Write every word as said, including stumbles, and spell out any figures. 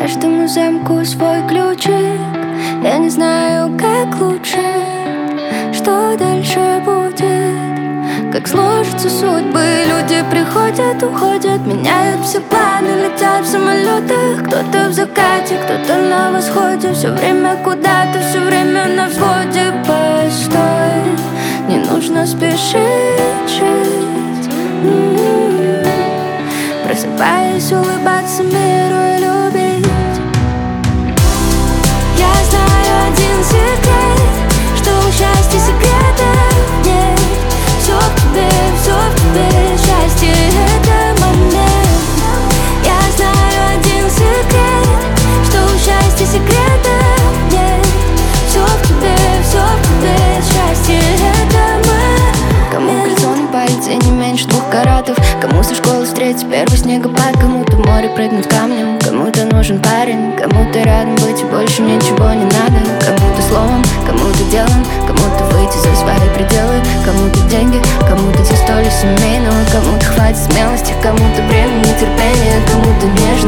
каждому замку свой ключик. Я не знаю, как лучше, что дальше будет, как сложатся судьбы. Люди приходят, уходят, меняют все планы, летят в самолетах. Кто-то в закате, кто-то на восходе. Все время куда-то, все время на взводе. Постой, не нужно спешить жить. М-м-м. Просыпаясь, улыбаться миру и любить. Я знаю один секрет, что у счастья секретов нет. Все в тебе, все в тебе, счастье — это момент. Я знаю один секрет, что у счастья секретов нет. Все в тебе, все в тебе, счастье — это мы. Кому кольцо на пальце не меньше двух каратов, кому со школы встретить первый снегопад, кому-то в море прыгнуть камнем, кому-то нужен парень, кому-то рядом быть и больше ничего не надо, кому-то словом, кому-то делом, кому-то выйти за свои пределы, кому-то деньги, кому-то застолье семейного, кому-то хватит смелости, кому-то бремя нетерпения, кому-то нежность.